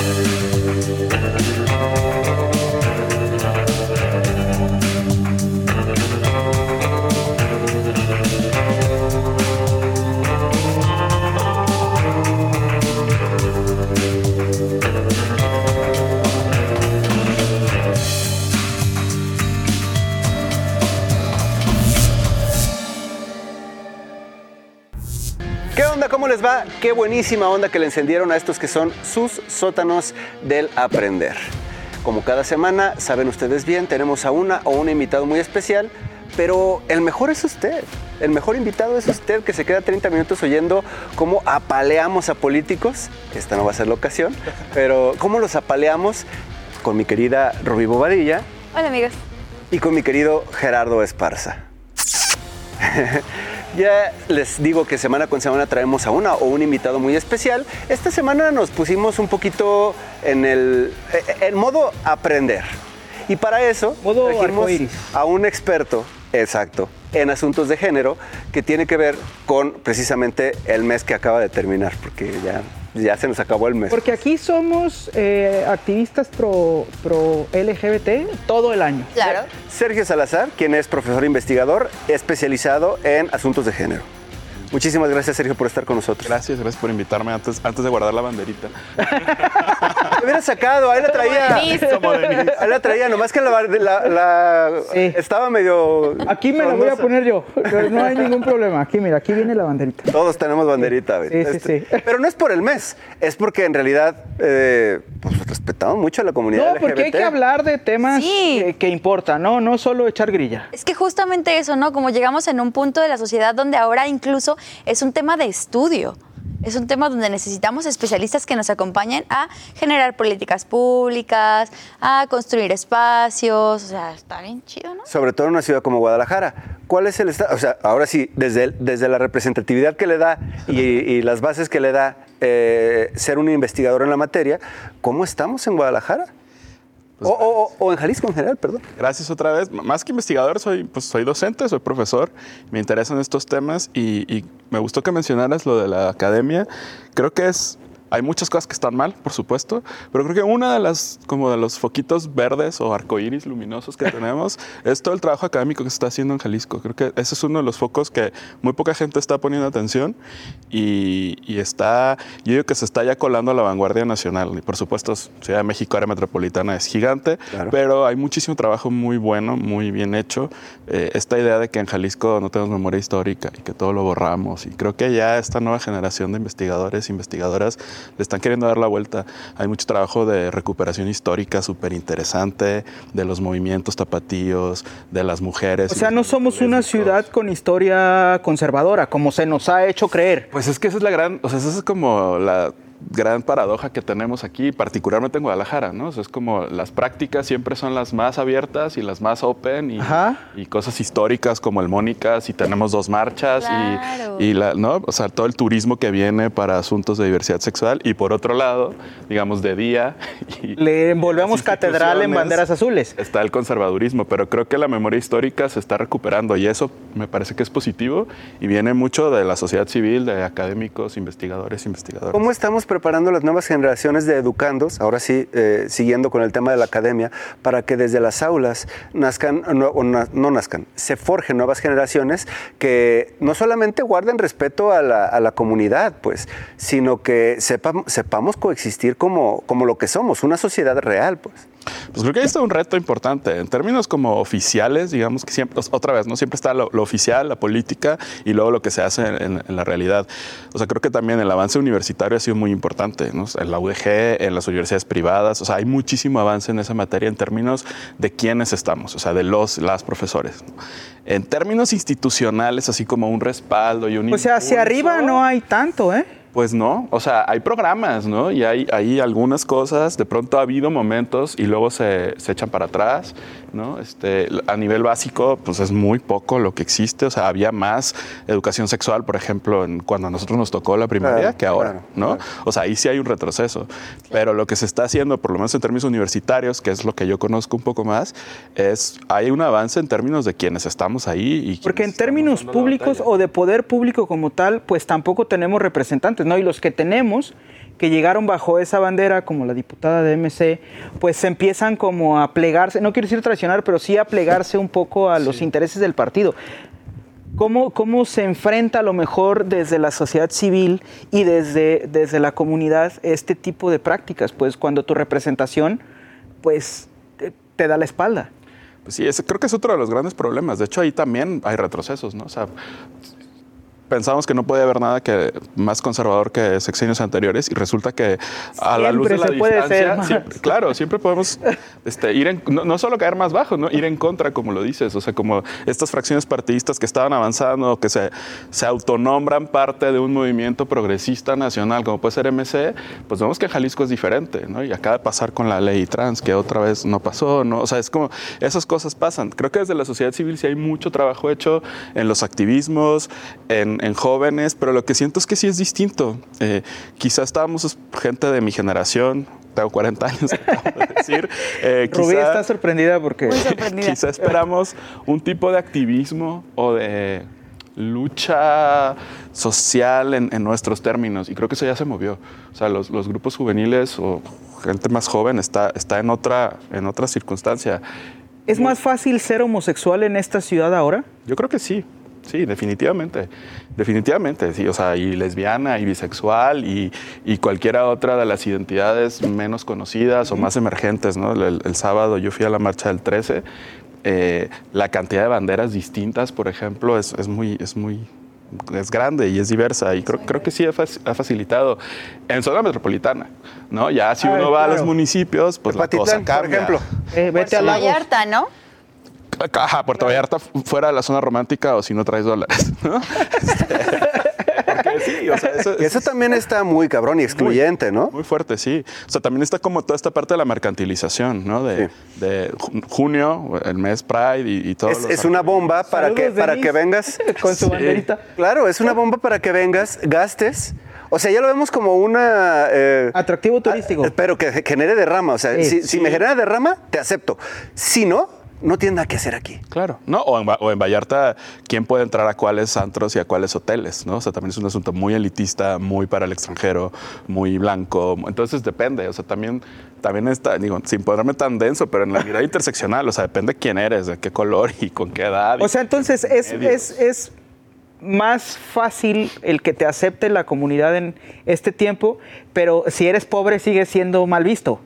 ¿Cómo les va? Qué buenísima onda que le encendieron a estos que son sus sótanos del aprender. Como cada semana, saben ustedes bien, tenemos a una o un invitado muy especial, pero el mejor es usted. El mejor invitado es usted, que se queda 30 minutos oyendo cómo apaleamos a políticos. Esta no va a ser la ocasión, pero cómo los apaleamos con mi querida Rubí Bobadilla. Hola, amigos. Y con mi querido Gerardo Esparza. Ya les digo que semana con semana traemos a una o un invitado muy especial. Esta semana nos pusimos un poquito en modo aprender. Y para eso modo trajimos arcoíris a un experto, exacto, en asuntos de género, que tiene que ver con precisamente el mes que acaba de terminar, porque ya se nos acabó el mes. Porque aquí somos activistas pro LGBT todo el año. Claro. Sergio Salazar, quien es profesor investigador especializado en asuntos de género. Muchísimas gracias, Sergio, por estar con nosotros. Gracias por invitarme antes de guardar la banderita. Me hubiera sacado, ahí la traía. Ahí la traía, nomás que sí. Estaba medio... Aquí me la voy a poner yo, no hay ningún problema. Aquí, mira, aquí viene la banderita. Todos tenemos banderita. Sí. Pero no es por el mes, es porque en realidad pues respetamos mucho a la comunidad LGBT. No, porque hay que hablar de temas que importan, no solo echar grilla. Es que justamente eso, ¿no? Como llegamos en un punto de la sociedad donde ahora incluso es un tema de estudio. Es un tema donde necesitamos especialistas que nos acompañen a generar políticas públicas, a construir espacios. O sea, está bien chido, ¿no? Sobre todo en una ciudad como Guadalajara. ¿Cuál es el estado? O sea, ahora sí, desde la representatividad que le da y las bases que le da ser un investigador en la materia, ¿cómo estamos en Guadalajara? Pues, o en Jalisco en general, perdón. Gracias otra vez. Más que investigador, soy docente, soy profesor. Me interesan estos temas y me gustó que mencionaras lo de la academia. Creo que hay muchas cosas que están mal, por supuesto, pero creo que una de los foquitos verdes o arcoíris luminosos que tenemos es todo el trabajo académico que se está haciendo en Jalisco. Creo que ese es uno de los focos que muy poca gente está poniendo atención y yo digo que se está ya colando a la vanguardia nacional. Y por supuesto, Ciudad de México, área metropolitana, es gigante, claro, pero hay muchísimo trabajo muy bueno, muy bien hecho. Esta idea de que en Jalisco no tenemos memoria histórica y que todo lo borramos, y creo que ya esta nueva generación de investigadores e investigadoras le están queriendo dar la vuelta. Hay mucho trabajo de recuperación histórica súper interesante, de los movimientos tapatíos, de las mujeres. O sea, no somos una ciudad con historia conservadora, como se nos ha hecho creer. Pues es que esa es como la gran paradoja que tenemos aquí, particularmente en Guadalajara, ¿no? O sea, es como las prácticas siempre son las más abiertas y las más open y cosas históricas como el Mónicas, y tenemos 2 marchas, claro, ¿no? O sea, todo el turismo que viene para asuntos de diversidad sexual, y por otro lado, digamos, de día le envolvemos catedral en banderas azules. Está el conservadurismo, pero creo que la memoria histórica se está recuperando y eso me parece que es positivo y viene mucho de la sociedad civil, de académicos, investigadoras. ¿Cómo estamos preparando las nuevas generaciones de educandos, ahora sí, siguiendo con el tema de la academia, para que desde las aulas se forjen nuevas generaciones que no solamente guarden respeto a la comunidad, pues, sino que sepamos coexistir como lo que somos, una sociedad real, pues? Pues creo que ahí está un reto importante. En términos como oficiales, digamos que siempre, otra vez, ¿no? Siempre está lo oficial, la política, y luego lo que se hace en la realidad. O sea, creo que también el avance universitario ha sido muy importante, ¿no? En la UDG, en las universidades privadas, o sea, hay muchísimo avance en esa materia en términos de quiénes estamos, o sea, de las profesores, ¿no? En términos institucionales, así como un respaldo y un impulso, hacia arriba no hay tanto, ¿eh? Pues no, o sea, hay programas, ¿no? Y hay algunas cosas, de pronto ha habido momentos y luego se echan para atrás, ¿no? A nivel básico, pues es muy poco lo que existe, o sea, había más educación sexual, por ejemplo, cuando a nosotros nos tocó la primaria, que ahora, ¿no? Claro. O sea, ahí sí hay un retroceso, pero lo que se está haciendo, por lo menos en términos universitarios, que es lo que yo conozco un poco más, hay un avance en términos de quienes estamos ahí. Porque en términos públicos o de poder público como tal, pues tampoco tenemos representantes, ¿no? Y los que tenemos, que llegaron bajo esa bandera, como la diputada de MC, pues se empiezan como a plegarse, no quiero decir traicionar, pero sí a plegarse un poco a los intereses del partido. ¿Cómo se enfrenta a lo mejor desde la sociedad civil y desde la comunidad este tipo de prácticas? Pues cuando tu representación pues te da la espalda. Pues sí, creo que es otro de los grandes problemas. De hecho, ahí también hay retrocesos, ¿no? O sea, pensamos que no puede haber nada más conservador que sexenios anteriores y resulta que a la luz de la distancia, siempre podemos ir no solo caer más bajo, ¿no? Ir en contra, como lo dices, o sea, como estas fracciones partidistas que estaban avanzando, que se autonombran parte de un movimiento progresista nacional, como puede ser MC, pues vemos que Jalisco es diferente, ¿no? Y acaba de pasar con la ley trans, que otra vez no pasó, ¿no? O sea, es como esas cosas pasan. Creo que desde la sociedad civil sí hay mucho trabajo hecho en los activismos, en jóvenes, pero lo que siento es que sí es distinto. Quizás estábamos gente de mi generación, tengo 40 años, acabo de decir. Rubí está sorprendida porque... Muy sorprendida. Quizá esperamos un tipo de activismo o de lucha social en nuestros términos, y creo que eso ya se movió. O sea, los grupos juveniles o gente más joven está en otra circunstancia. ¿Es más fácil ser homosexual en esta ciudad ahora? Yo creo que sí. Sí, definitivamente. Definitivamente, sí. O sea, y lesbiana, y bisexual, y cualquiera otra de las identidades menos conocidas o más emergentes, ¿no? El sábado yo fui a la marcha del 13. La cantidad de banderas distintas, por ejemplo, es grande y es diversa. Y creo que sí ha facilitado en zona metropolitana, ¿no? Ya si uno va a los municipios, pues la cosa cambia. Por ejemplo. Vete a Lagos. Vallarta, ¿no? Ajá, Puerto Vallarta fuera de la zona romántica o si no traes dólares, ¿no? Porque sí, o sea, eso también está muy cabrón y excluyente, ¿no? Muy fuerte, sí. O sea, también está como toda esta parte de la mercantilización, ¿no? De junio, el mes Pride y todo. Es una bomba para que vengas con su banderita. Claro, es una bomba para que vengas, gastes. O sea, ya lo vemos como una... atractivo turístico. Pero que genere derrama. O sea, si me genera derrama, te acepto. Si no, no tiene nada que hacer aquí. Claro, ¿no? O en Vallarta, ¿quién puede entrar a cuáles antros y a cuáles hoteles, ¿no? O sea, también es un asunto muy elitista, muy para el extranjero, muy blanco. Entonces depende, o sea, también está, digo, sin ponerme tan denso, pero en la mirada interseccional, o sea, depende de quién eres, de qué color y con qué edad. O sea, entonces es más fácil el que te acepte la comunidad en este tiempo, pero si eres pobre sigue siendo mal visto.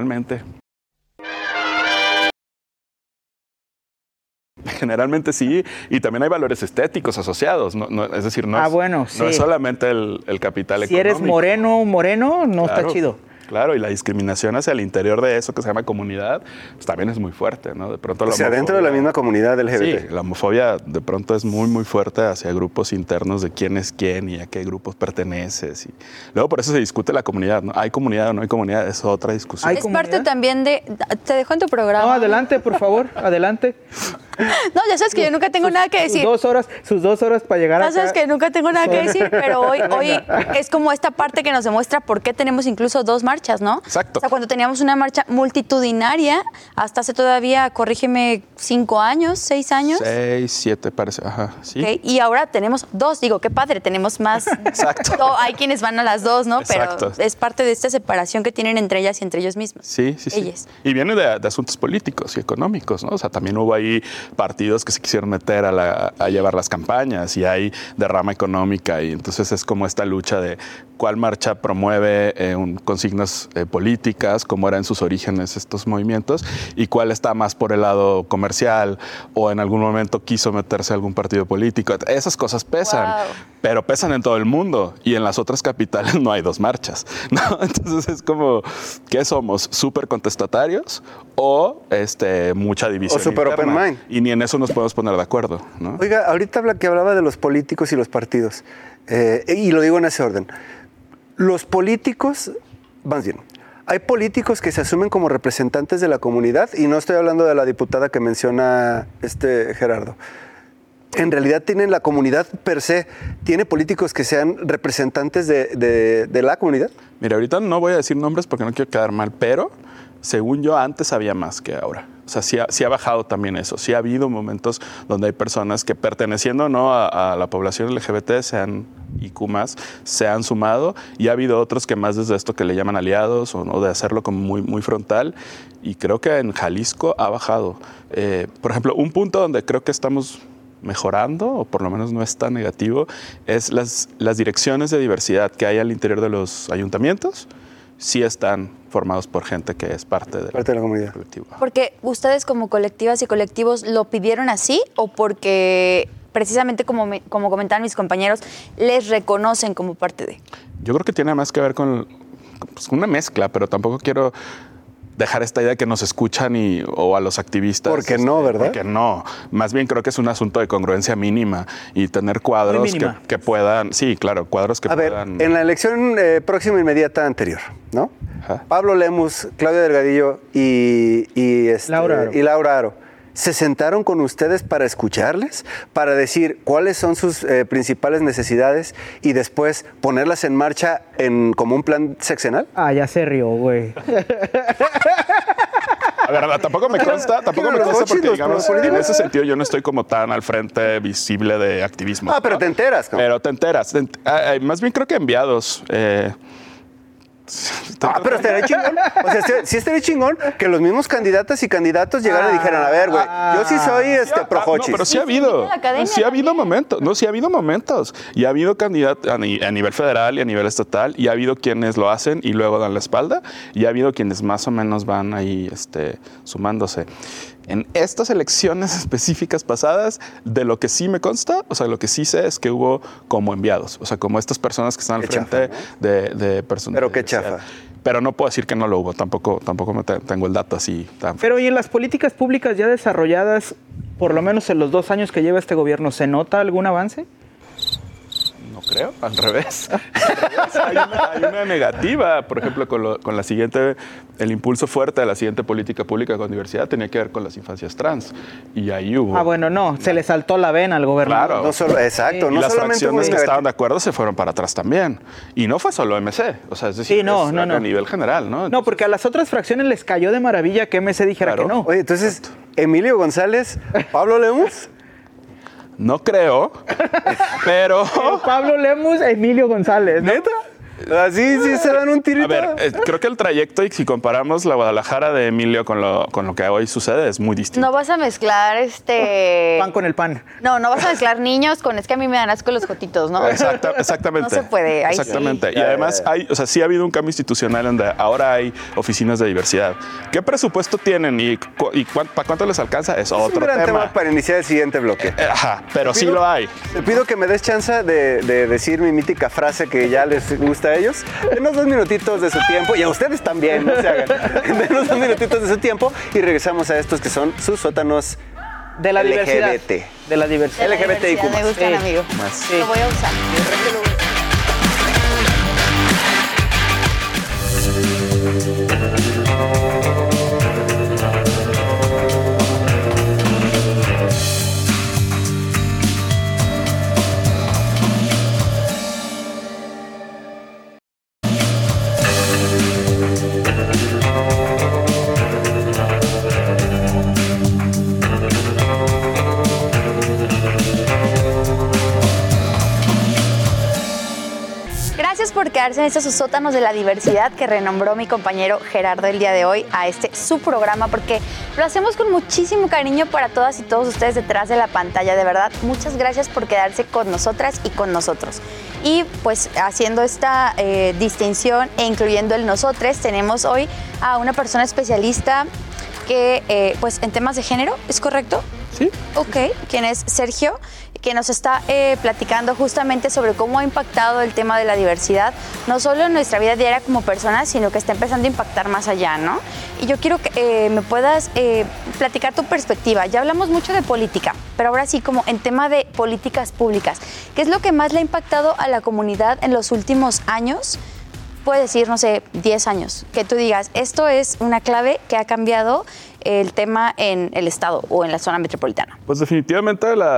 Generalmente sí, y también hay valores estéticos asociados, es decir, no es solamente el capital económico. Si eres moreno, no está chido. Claro, y la discriminación hacia el interior de eso que se llama comunidad, pues también es muy fuerte, ¿no? De pronto la homofobia, dentro de la misma comunidad LGBT. Sí, la homofobia de pronto es muy, muy fuerte hacia grupos internos de quién es quién y a qué grupos perteneces. Y luego por eso se discute la comunidad, ¿no? ¿Hay comunidad o no hay comunidad? Es otra discusión. Es parte también de... Te dejo en tu programa. No, adelante, por favor, adelante. No, ya sabes que yo nunca tengo nada que decir. Sus dos horas para llegar a acá. Ya sabes que nunca tengo nada que decir, pero hoy es como esta parte que nos demuestra por qué tenemos incluso 2 marchas, ¿no? Exacto. O sea, cuando teníamos una marcha multitudinaria, hasta hace todavía, corrígeme, 5 años, 6 años. 6, 7 parece, ajá, sí. Okay. Y ahora tenemos 2, digo, qué padre, tenemos más. Exacto. Hay quienes van a las 2, ¿no? Exacto. Pero es parte de esta separación que tienen entre ellas y entre ellos mismos. Sí. Y viene de asuntos políticos y económicos, ¿no? O sea, también hubo ahí partidos que se quisieron meter a llevar las campañas y hay derrama económica y entonces es como esta lucha de cuál marcha promueve consignas políticas, cómo eran en sus orígenes estos movimientos y cuál está más por el lado comercial o en algún momento quiso meterse a algún partido político. Esas cosas pesan, pero pesan en todo el mundo y en las otras capitales no hay 2 marchas, ¿no? Entonces es como, ¿qué somos? ¿Súper contestatarios o mucha división o super interna? open mind? Y ni en eso nos podemos poner de acuerdo, ¿no? Oiga, ahorita que hablaba de los políticos y los partidos, y lo digo en ese orden. Los políticos, más bien, hay políticos que se asumen como representantes de la comunidad, y no estoy hablando de la diputada que menciona Gerardo. en realidad tienen la comunidad per se, ¿tiene políticos que sean representantes de la comunidad? Mira, ahorita no voy a decir nombres porque no quiero quedar mal, pero según yo antes había más que ahora. O sea, sí ha bajado también eso. Sí ha habido momentos donde hay personas que perteneciendo no a la población LGBT sean IQ+, se han sumado, y ha habido otros que más desde esto que le llaman aliados o no, de hacerlo como muy, muy frontal, y creo que en Jalisco ha bajado. Por ejemplo, un punto donde creo que estamos mejorando, o por lo menos no es tan negativo, es las direcciones de diversidad que hay al interior de los ayuntamientos. Sí están formados por gente que es parte de la comunidad. Porque ustedes como colectivas y colectivos lo pidieron así, o porque precisamente como comentaban mis compañeros, les reconocen como parte de. Yo creo que tiene más que ver con una mezcla, pero tampoco quiero dejar esta idea de que nos escuchan o a los activistas. Porque no, ¿verdad? Porque no. Más bien creo que es un asunto de congruencia mínima y tener cuadros que puedan... Sí, claro, cuadros que puedan... A ver, en la elección próxima inmediata anterior, ¿no? Ajá. Pablo Lemus, Claudia Delgadillo y Laura Aro. ¿Se sentaron con ustedes para escucharles? Para decir cuáles son sus principales necesidades y después ponerlas en marcha como un plan sexenal? Ah, ya se rió, güey. A ver, tampoco me consta porque, digamos, en ese sentido yo no estoy como tan al frente visible de activismo. Pero te enteras, ¿no? Pero te enteras. Más bien creo que enviados... pero estaría chingón. O sea, sí estaría chingón que los mismos candidatas y candidatos llegaran y dijeran, a ver, güey, yo sí soy projochis. No, pero sí ha habido. Sí ha habido momentos. No, sí ha habido momentos. Y ha habido candidatos a nivel federal y a nivel estatal, y ha habido quienes lo hacen y luego dan la espalda, y ha habido quienes más o menos van ahí sumándose. En estas elecciones específicas pasadas, de lo que sí me consta, o sea, lo que sí sé es que hubo como enviados, o sea, como estas personas que están al frente de personas. Pero qué chafa. Pero no puedo decir que no lo hubo, tampoco tengo el dato así tan... Pero y en las políticas públicas ya desarrolladas, por lo menos en los 2 años que lleva este gobierno, ¿se nota algún avance? No creo, al revés. Hay una negativa, por ejemplo, con la siguiente, el impulso fuerte de la siguiente política pública con diversidad tenía que ver con las infancias trans, y ahí hubo... bueno, no, se le saltó la vena al gobernador. Claro. No solo, exacto. Y no las solamente fracciones que estaban de acuerdo se fueron para atrás también. Y no fue solo MC, o sea, es decir, a nivel general, ¿no? No, porque a las otras fracciones les cayó de maravilla que MC dijera que no. Oye, entonces, Emilio González, Pablo Lemus... No creo, pero Pablo Lemus, Emilio González, ¿no? ¿Neta? Así sí se dan un tirito. A ver, creo que el trayecto, y si comparamos la Guadalajara de Emilio con lo que hoy sucede, es muy distinto. No vas a mezclar pan con el pan. No vas a mezclar niños con... Es que a mí me dan asco los jotitos, ¿no? Exactamente. No se puede. Ahí exactamente. Sí. Y además sí ha habido un cambio institucional donde ahora hay oficinas de diversidad. ¿Qué presupuesto tienen y para cuánto les alcanza? Es otro un gran tema para iniciar el siguiente bloque. Pero sí lo hay. Te pido que me des chance de decir mi mítica frase que ya les gusta a ellos. Denos 2 minutitos de su tiempo, y a ustedes también, no se hagan. Denos 2 minutitos de su tiempo y regresamos a estos que son sus sótanos de la diversidad. De la diversidad. LGBTIQ+. Me gustan, amigo. Sí. Lo voy a usar. Gracias por quedarse en estos sótanos de la diversidad que renombró mi compañero Gerardo el día de hoy a su programa, porque lo hacemos con muchísimo cariño para todas y todos ustedes detrás de la pantalla. De verdad, muchas gracias por quedarse con nosotras y con nosotros. Y pues haciendo esta distinción e incluyendo el nosotres, tenemos hoy a una persona especialista que pues en temas de género, ¿es correcto? Sí. Ok, quien es Sergio, que nos está platicando justamente sobre cómo ha impactado el tema de la diversidad, no solo en nuestra vida diaria como personas, sino que está empezando a impactar más allá, ¿no? Y yo quiero que me puedas platicar tu perspectiva. Ya hablamos mucho de política, pero ahora sí, como en tema de políticas públicas, ¿qué es lo que más le ha impactado a la comunidad en los últimos años? Puede decir, no sé, 10 años, que tú digas, esto es una clave que ha cambiado el tema en el estado o en la zona metropolitana. Pues definitivamente la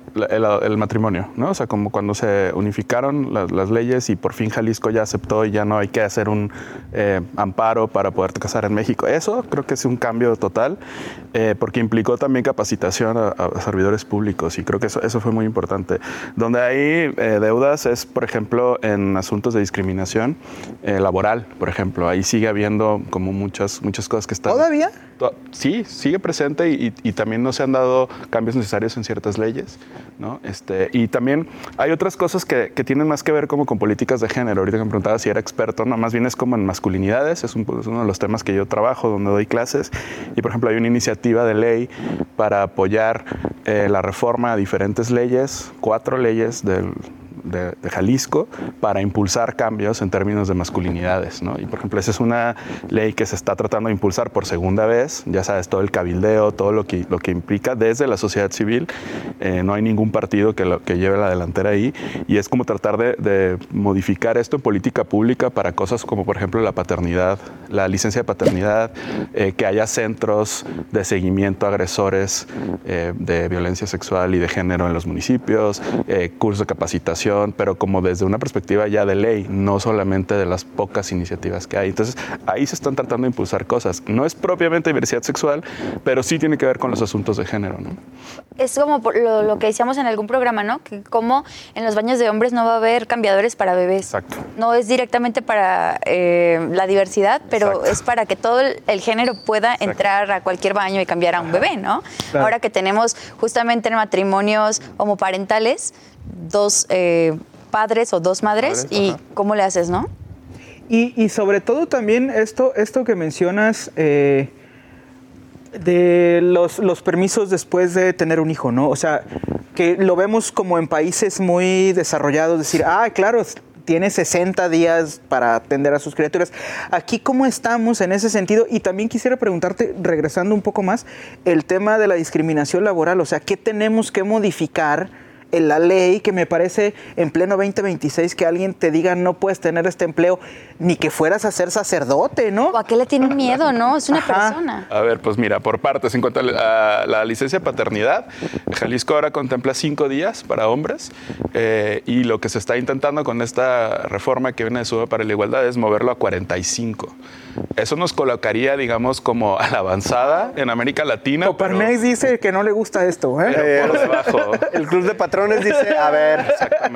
el matrimonio, ¿no? O sea, como cuando se unificaron las leyes y por fin Jalisco ya aceptó y ya no hay que hacer un amparo para poderte casar en México. Eso creo que es un cambio total, porque implicó también capacitación a servidores públicos y creo que eso fue muy importante. Donde hay deudas es, por ejemplo, en asuntos de discriminación laboral, por ejemplo. Ahí sigue habiendo como muchas cosas que están... ¿Todavía? Sí, sigue presente y también no se han dado cambios necesarios en ciertas leyes, ¿no? Y también hay otras cosas que tienen más que ver como con políticas de género. Ahorita que me preguntaba si era experto, no, más bien es como en masculinidades, es uno de los temas que yo trabajo, donde doy clases. Y, por ejemplo, hay una iniciativa de ley para apoyar la reforma a diferentes leyes, 4 leyes de Jalisco para impulsar cambios en términos de masculinidades, ¿no? Y, por ejemplo, esa es una ley que se está tratando de impulsar por segunda vez, ya sabes, todo el cabildeo, todo lo que implica desde la sociedad civil. No hay ningún partido que lleve la delantera ahí y es como tratar de modificar esto en política pública para cosas como, por ejemplo, la paternidad, la licencia de paternidad, que haya centros de seguimiento a agresores de violencia sexual y de género en los municipios, cursos de capacitación, pero como desde una perspectiva ya de ley, no solamente de las pocas iniciativas que hay. Entonces, ahí se están tratando de impulsar cosas. No es propiamente diversidad sexual, pero sí tiene que ver con los asuntos de género, ¿no? Es como lo que decíamos en algún programa, ¿no? Que como en los baños de hombres no va a haber cambiadores para bebés. Exacto. No es directamente para la diversidad, pero Exacto. es para que todo el género pueda Exacto. entrar a cualquier baño y cambiar a un bebé, ¿no? Claro. Ahora que tenemos justamente en matrimonios homoparentales, 2 padres o 2 madres, y ajá. ¿cómo le haces, no? Y sobre todo también esto que mencionas de los permisos después de tener un hijo, ¿no? O sea, que lo vemos como en países muy desarrollados, decir, claro, tiene 60 días para atender a sus criaturas. Aquí, ¿cómo estamos en ese sentido? Y también quisiera preguntarte, regresando un poco más, el tema de la discriminación laboral. O sea, ¿qué tenemos que modificar en la ley, que me parece en pleno 2026 que alguien te diga no puedes tener este empleo, ni que fueras a ser sacerdote, ¿no? ¿O a qué le tienen miedo, no? Es una persona. A ver, pues mira, por partes, en cuanto a la licencia de paternidad, Jalisco ahora contempla 5 días para hombres y lo que se está intentando con esta reforma que viene de Sube para la Igualdad es moverlo a 45. Eso nos colocaría, digamos, como a la avanzada en América Latina. Coparmex dice que no le gusta esto, ¿eh? Pero por debajo. El Club de Patrones dice, a ver,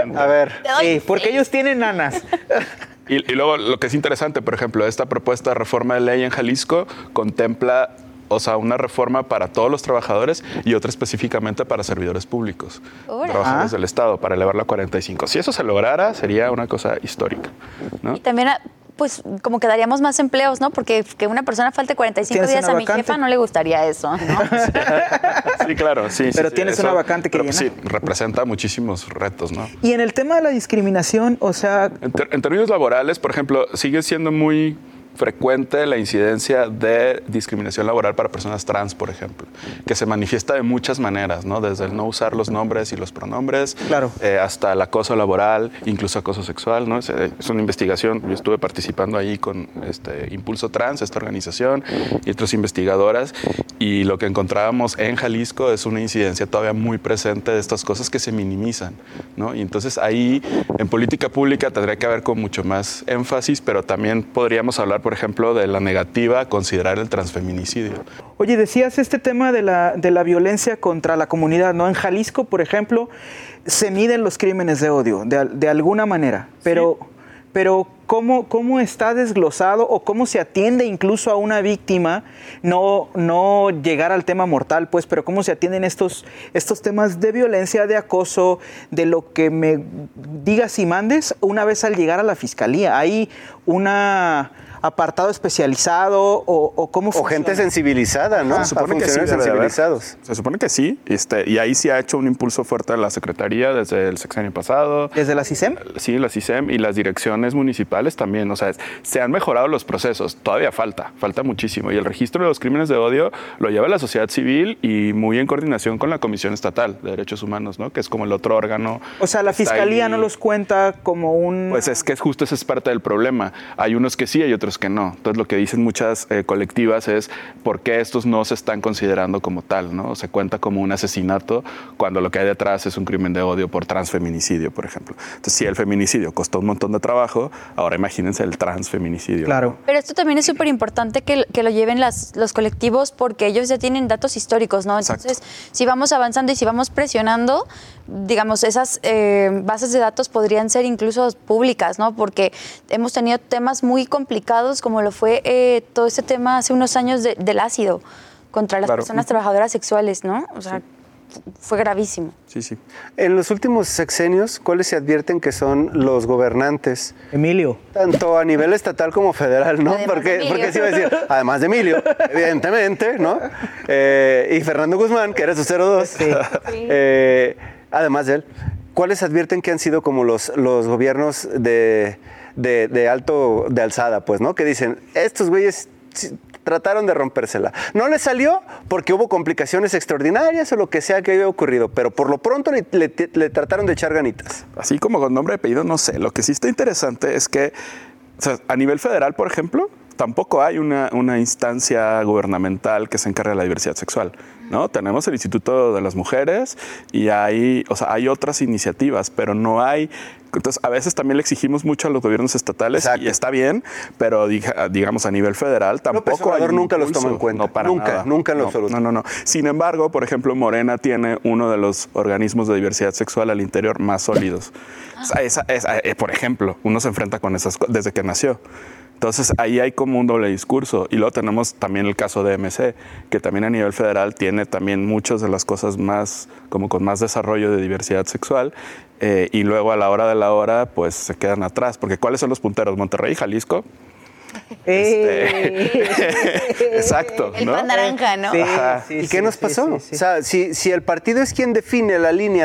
Sí, porque ellos tienen nanas. Y luego lo que es interesante, por ejemplo, esta propuesta de reforma de ley en Jalisco contempla, o sea, una reforma para todos los trabajadores y otra específicamente para servidores públicos, Órale. trabajadores del Estado, para elevarla a 45. Si eso se lograra, sería una cosa histórica, ¿no? Y también, pues, como que daríamos más empleos, ¿no? Porque que una persona falte 45 ¿Tienes días una a mi vacante? jefa no le gustaría eso, ¿no? Sí, claro, sí. Pero sí, tienes una vacante que pero, llenar. Sí, representa muchísimos retos, ¿no? Y en el tema de la discriminación, o sea, En términos laborales, por ejemplo, sigue siendo muy frecuente la incidencia de discriminación laboral para personas trans, por ejemplo, que se manifiesta de muchas maneras, ¿no? Desde el no usar los nombres y los pronombres, Claro. Hasta el acoso laboral, incluso acoso sexual, ¿no? Es una investigación, yo estuve participando ahí con Impulso Trans, esta organización, y otras investigadoras, y lo que encontrábamos en Jalisco es una incidencia todavía muy presente de estas cosas que se minimizan, ¿no? Y entonces ahí, en política pública, tendría que haber con mucho más énfasis, pero también podríamos hablar, por ejemplo, de la negativa a considerar el transfeminicidio. oye, decías este tema de la violencia contra la comunidad, ¿no? En Jalisco, por ejemplo, se miden los crímenes de odio, de alguna manera, pero ¿cómo está desglosado o cómo se atiende incluso a una víctima? No llegar al tema mortal, pues, pero cómo se atienden estos temas de violencia, de acoso, de lo que me digas y mandes una vez al llegar a la fiscalía. ¿Hay una apartado especializado o cómo O funciona? gente sensibilizada, ¿no? Se supone que sí, funcionarios debe de haber. sensibilizados. Se supone que sí, y ahí sí ha hecho un impulso fuerte a la Secretaría desde el sexenio pasado. ¿Desde la CISEM? Sí, la CISEM y las direcciones municipales también. O sea, se han mejorado los procesos. Todavía falta muchísimo. Y el registro de los crímenes de odio lo lleva la sociedad civil y muy en coordinación con la Comisión Estatal de Derechos Humanos, ¿no? Que es como el otro órgano. O sea, la que está fiscalía ahí. no los cuenta como un... Pues es que justo ese es parte del problema. Hay unos que sí, hay otros otros que no. Entonces lo que dicen muchas colectivas es por qué estos no se están considerando como tal, ¿no? Se cuenta como un asesinato cuando lo que hay detrás es un crimen de odio por transfeminicidio, por ejemplo. Entonces, si el feminicidio costó un montón de trabajo, ahora imagínense el transfeminicidio. Claro. Pero esto también es súper importante que lo lleven los colectivos porque ellos ya tienen datos históricos, ¿no? Entonces, Exacto. si vamos avanzando y si vamos presionando, digamos, esas bases de datos podrían ser incluso públicas, ¿no? Porque hemos tenido temas muy complicados como lo fue todo este tema hace unos años del ácido contra las personas trabajadoras sexuales, ¿no? O sea, fue gravísimo. Sí, sí. En los últimos sexenios, ¿cuáles se advierten que son los gobernantes? Emilio. Tanto a nivel estatal como federal, ¿no? Además de Porque Emilio. se iba a decir, además de Emilio, evidentemente, ¿no? Y Fernando Guzmán, que era su 02. Sí. Además de él, ¿cuáles advierten que han sido como los gobiernos de alzada, pues, ¿no? Que dicen, estos güeyes trataron de rompérsela. No les salió porque hubo complicaciones extraordinarias o lo que sea que haya ocurrido, pero por lo pronto le trataron de echar ganitas. Así como con nombre y apellido, no sé. Lo que sí está interesante es que, o sea, a nivel federal, por ejemplo, tampoco hay una instancia gubernamental que se encargue de la diversidad sexual, ¿no? Tenemos el Instituto de las Mujeres y hay otras iniciativas, pero no hay. Entonces, a veces también le exigimos mucho a los gobiernos estatales. Exacto. Y está bien, pero digamos a nivel federal tampoco López Obrador hay un nunca los impulso. toma en cuenta. No, para Nunca, nada. nunca en lo absoluto. No. Sin embargo, por ejemplo, Morena tiene uno de los organismos de diversidad sexual al interior más sólidos. Por ejemplo, uno se enfrenta con esas cosas desde que nació. Entonces, ahí hay como un doble discurso. Y luego tenemos también el caso de MC, que también a nivel federal tiene también muchas de las cosas más, como con más desarrollo de diversidad sexual. Y luego a la hora de la hora, pues se quedan atrás. Porque ¿cuáles son los punteros? Monterrey y Jalisco. Exacto, El ¿no? pan naranja, ¿no? Sí, Ajá. sí, ¿Y sí, qué nos sí, pasó? sí, sí. O sea, si el partido es quien define la línea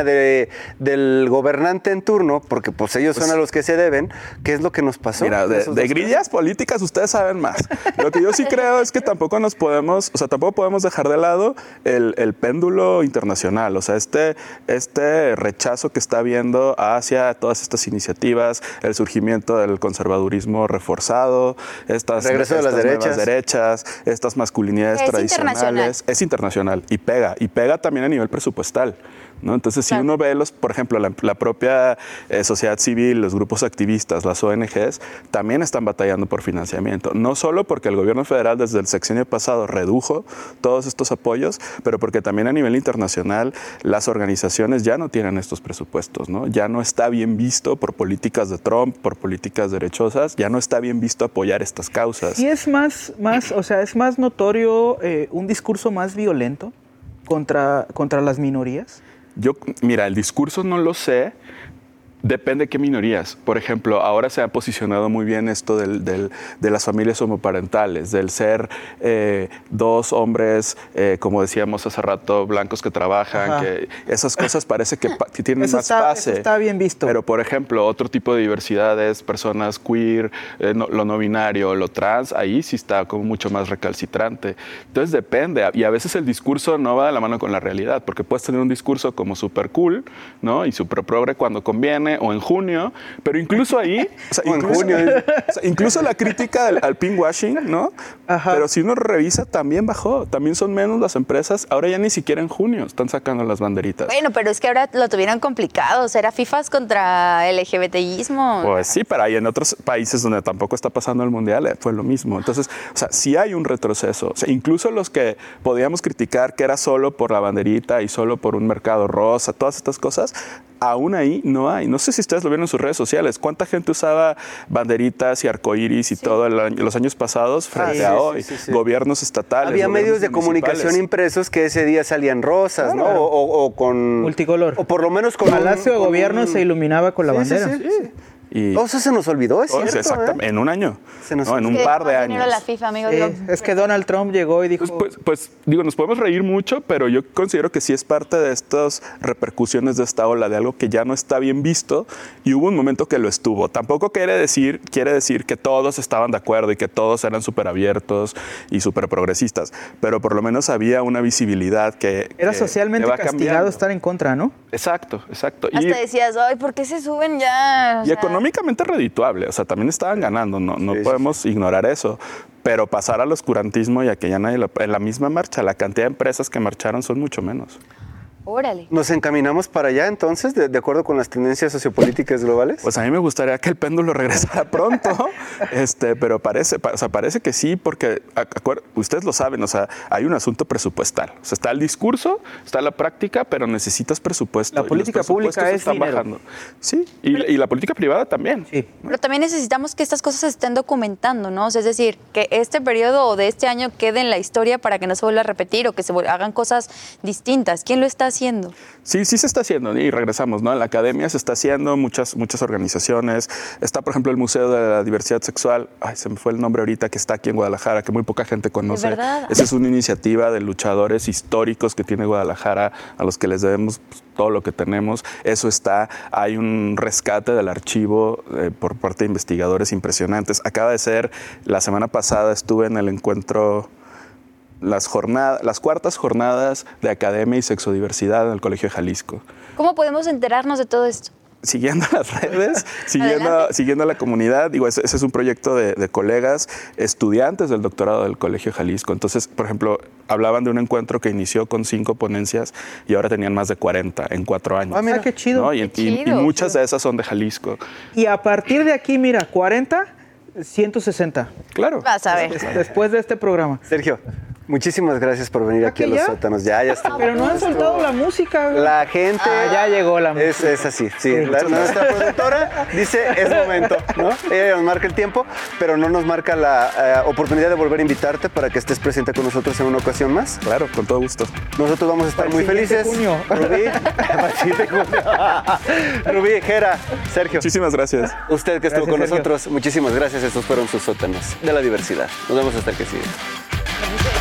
del gobernante en turno, porque pues ellos son a los que se deben, ¿qué es lo que nos pasó? Mira, Esos de dos grillas políticas ustedes saben más. Lo que yo sí creo es que tampoco podemos dejar de lado el péndulo internacional. O sea, este rechazo que está habiendo hacia todas estas iniciativas, el surgimiento del conservadurismo reforzado, estas Regreso de las nuevas derechas, estas masculinidades Es tradicionales. Es internacional y pega también a nivel presupuestal, ¿no? Entonces, si Claro. uno ve por ejemplo, la propia sociedad civil, los grupos activistas, las ONGs, también están batallando por financiamiento. No solo porque el gobierno federal desde el sexenio pasado redujo todos estos apoyos, pero porque también a nivel internacional las organizaciones ya no tienen estos presupuestos, ¿no? Ya no está bien visto por políticas de Trump, por políticas derechosas, ya no está bien visto apoyar estas causas. Y es más, o sea, es más notorio un discurso más violento contra las minorías. Mira, el discurso no lo sé. Depende de qué minorías. Por ejemplo, ahora se ha posicionado muy bien esto de las familias homoparentales, del ser dos hombres, como decíamos hace rato, blancos que trabajan, Ajá. que esas cosas parece que tienen Eso más está, pase. eso está bien visto. Pero, por ejemplo, otro tipo de diversidades, personas queer, lo no binario, lo trans, ahí sí está como mucho más recalcitrante. Entonces depende. Y a veces el discurso no va de la mano con la realidad, porque puedes tener un discurso como súper cool, ¿no? Y súper progre cuando conviene, o en junio, pero incluso ahí, o sea, incluso la crítica al pinkwashing, ¿no? Ajá. Pero si uno revisa, también bajó, también son menos las empresas, ahora ya ni siquiera en junio están sacando las banderitas. Bueno, pero es que ahora lo tuvieron complicado. O sea, era FIFAs contra LGBTismo. Pues sí, pero hay en otros países donde tampoco está pasando el mundial, fue lo mismo. Entonces, o sea, sí hay un retroceso. O sea, incluso los que podíamos criticar que era solo por la banderita y solo por un mercado rosa, todas estas cosas, aún ahí no hay. No sé si ustedes lo vieron en sus redes sociales. ¿Cuánta gente usaba banderitas y arcoíris y todo los años pasados frente a hoy? Sí. Gobiernos estatales. Había gobiernos medios de comunicación municipales. impresos que ese día salían rosas, ¿no? Claro. O con... Multicolor. O por lo menos con Palacio de con Gobierno se iluminaba con la Sí, bandera. sí. Y Todo eso se nos olvidó, es cierto. exactamente, en un año. Se nos- No, en Es un Que par de dejó dinero años. la FIFA, amigo. Sí, Digo, es que Donald Trump llegó y dijo... Pues, digo, nos podemos reír mucho, pero yo considero que sí es parte de estas repercusiones de esta ola, de algo que ya no está bien visto, y hubo un momento que lo estuvo. Tampoco quiere decir que todos estaban de acuerdo y que todos eran súper abiertos y súper progresistas, pero por lo menos había una visibilidad que Era socialmente va castigado cambiando. estar en contra, ¿no? Exacto. Hasta decías, ay, ¿por qué se suben ya? Y económicamente redituable, o sea, también estaban ganando, no Sí, podemos ignorar eso. Pero pasar al oscurantismo y a que ya nadie en la misma marcha, la cantidad de empresas que marcharon son mucho menos. Órale. ¿Nos encaminamos para allá entonces, de acuerdo con las tendencias sociopolíticas globales? Pues a mí me gustaría que el péndulo regresara pronto, pero parece que sí, porque ustedes lo saben, o sea, hay un asunto presupuestal. O sea, está el discurso, está la práctica, pero necesitas presupuesto. La política pública es dinero. Bajando. Sí, y la política privada también. Sí. Pero también necesitamos que estas cosas se estén documentando, ¿no? O sea, es decir, que este periodo o de este año quede en la historia para que no se vuelva a repetir o que se hagan cosas distintas. ¿Quién lo está haciendo? Sí se está haciendo y regresamos, ¿no? En la academia se está haciendo, muchas organizaciones. Está, por ejemplo, el Museo de la Diversidad Sexual, se me fue el nombre ahorita, que está aquí en Guadalajara, que muy poca gente conoce. ¿De verdad? Esa es una iniciativa de luchadores históricos que tiene Guadalajara, a los que les debemos todo lo que tenemos. Eso está, hay un rescate del archivo por parte de investigadores impresionantes. Acaba de ser, la semana pasada estuve en el encuentro, las cuartas jornadas de academia y sexodiversidad en el Colegio de Jalisco. ¿Cómo podemos enterarnos de todo esto? Siguiendo las redes, siguiendo a la comunidad. Digo, ese es un proyecto de colegas, estudiantes del doctorado del Colegio de Jalisco. Entonces, por ejemplo, hablaban de un encuentro que inició con 5 ponencias y ahora tenían más de 40 en 4 años. Ah, mira, qué chido. ¿no? Qué Y chido. muchas de esas son de Jalisco. Y a partir de aquí, mira, 40, 160. Claro. Vas a ver. Después de este programa. Sergio, muchísimas gracias por venir aquí a los ya? sótanos. Ya está. Pero no han soltado la música. güey. La gente... Ya llegó la música. Es así, sí. Nuestra productora dice, es momento, ¿no? Ella nos marca el tiempo, pero no nos marca la oportunidad de volver a invitarte para que estés presente con nosotros en una ocasión más. Claro, con todo gusto. Nosotros vamos a estar muy siguiente felices. junio. Rubí, para el siguiente junio. Rubí, Jera, Sergio. Muchísimas gracias. Usted que estuvo Gracias, con Sergio. nosotros, muchísimas gracias. Estos fueron sus sótanos de la diversidad. Nos vemos hasta el que sigue.